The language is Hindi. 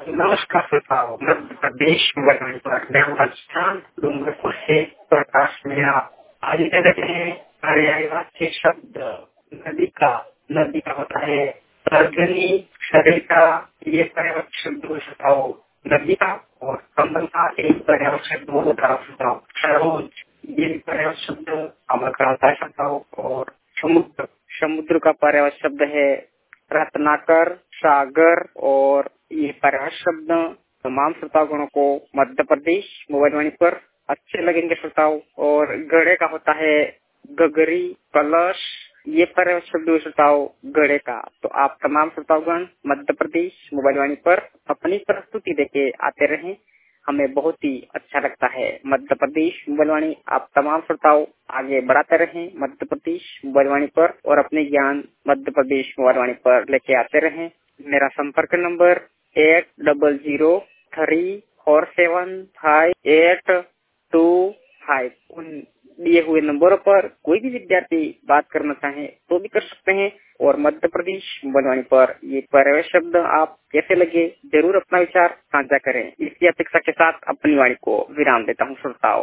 नमस्कार श्रोताओ, मध्य प्रदेश वर्णन पर मैं राजस्थान डूंगरपुर से प्रकाश मेरा। आज कहते हैं पर्यायवाची शब्द नदी का होता है तर्जनी शरीर का। ये पर्यायवाची शब्द हो श्रोताओ नदी का, और कमल का एक पर्यायवाची शब्द होता है श्रोताओ सरोज। ये पर्यायवाची शब्द अमल कराता है श्रोताओ। और समुद्र का पर्यायवाची शब्द है रत्नाकर, सागर। और ये पर्यायवाची शब्द तमाम श्रोतागणों को मध्य प्रदेश मोबाइल वाणी पर अच्छे लगेंगे श्रोताओं। और गड़े का होता है गगरी, कलश। ये पर्यायवाची शब्द है श्रोताओं गड़े का। तो आप तमाम श्रोतागण मध्य प्रदेश मोबाइल वाणी पर अपनी प्रस्तुति देके आते रहें, हमें बहुत ही अच्छा लगता है। मध्य प्रदेश मोबाइल वाणी आप तमाम श्रोताओं आगे बढ़ाते रहें मध्य प्रदेश मोबाइल वाणी पर, और अपने ज्ञान मध्य प्रदेश मोबाइल वाणी पर लेके आते रहें। मेरा संपर्क नंबर 8003475825। उन दिए हुए नंबरों पर कोई भी विद्यार्थी बात करना चाहे तो भी कर सकते हैं। और मध्य प्रदेश मोबाइल वाणी पर ये पर्यायवाची शब्द आप कैसे लगे, जरूर अपना विचार साझा करें। इसी अपेक्षा के साथ अपनी वाणी को विराम देता हूँ श्रोताओं।